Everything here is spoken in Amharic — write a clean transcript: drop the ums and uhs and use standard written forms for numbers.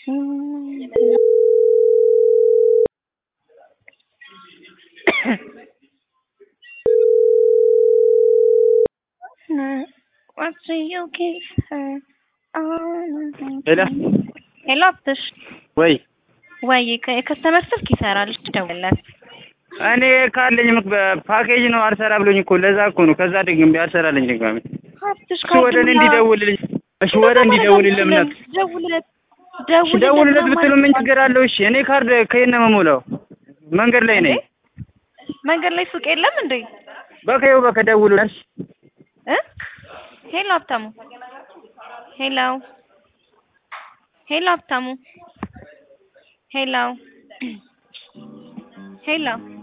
What do you give her? ሄሎ አፍተሽ ወይ ከስተመር ስልክ ይሰራል ደውልለት። እኔ ካለኝ ፓኬጅ ነው አልሰራ ብሎኝ እኮ ለዛ እኮ ነው። ከዛ ደግም ቢያልሰራልኝ ድጋሚ አፍተሽ ወደ እኔ እንዲደውልልኝ ወደ እንዲደውልልኝ ለምነት ደውልለት ብትሉ ምን ችግር አለው? እሺ እኔ ካርድ ከየነ መሞላው መንገድ ላይ ነኝ። መንገድ ላይ ሱቅ የለም እንዴ? በቃ ደውሉልኝ። ሄሎ ሀብታሙ ሄሎ ሀብታሙ ሄሎ